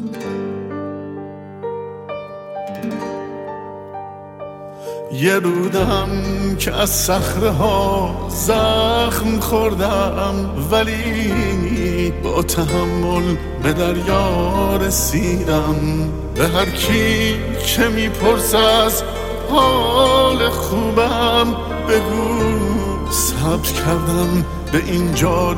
یه رودم که از صخره ها زخم خوردم، ولی با تحمل به دریا رسیدم. به هر کی که میپرس از حال خوبم، بگو صبر کردم به اینجا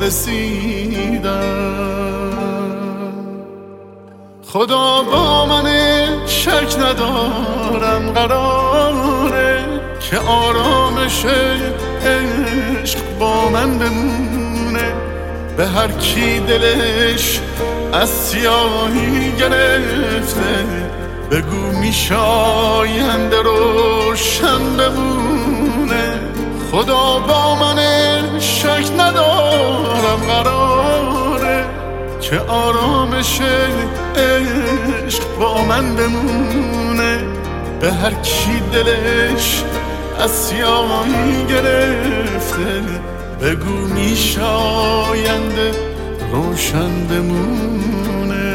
رسیدم. خدا با من شک ندارم، قراره که آرامش عشق با من بمونه. به هر کی دلش از سیاهی گرفته، بگو میشاینده روشن بمونه. خدا با من شک ندارم، قراره که آرامش عشق با من بمونه. به هر کی دلش از سیاهی گرفته، بگو میشاینده روشن بمونه.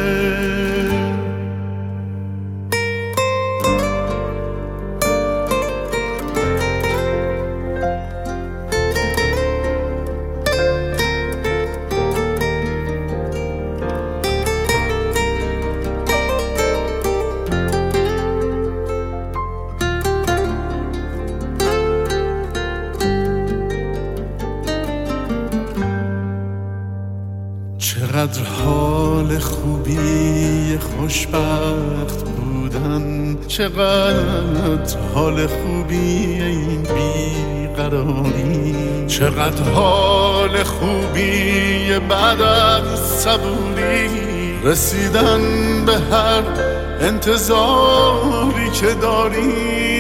چقدر حال خوبی خوشبخت بودن، چقدر حال خوبی این بیقراری، چقدر حال خوبی بعد از صبوری، رسیدن به هر انتظاری که داری.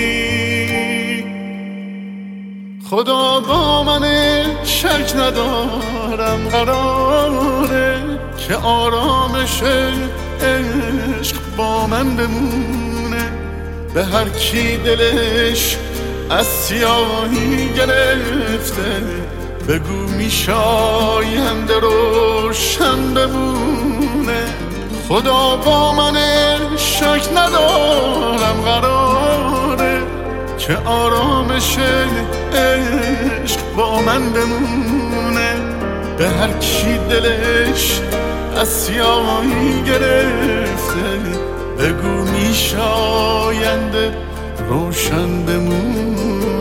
خدا با من شک ندارم، قراره که آرامش عشق با من بمونه. به هر کی دلش از سیاهی گرفته، بگو میشاینده روشن بمونه. خدا با من شک ندارم، قراره که آرامش عشق با من بمونه. به هر کی دلش از سیاهی گرفته، بگو میشاینده روشن بمونه.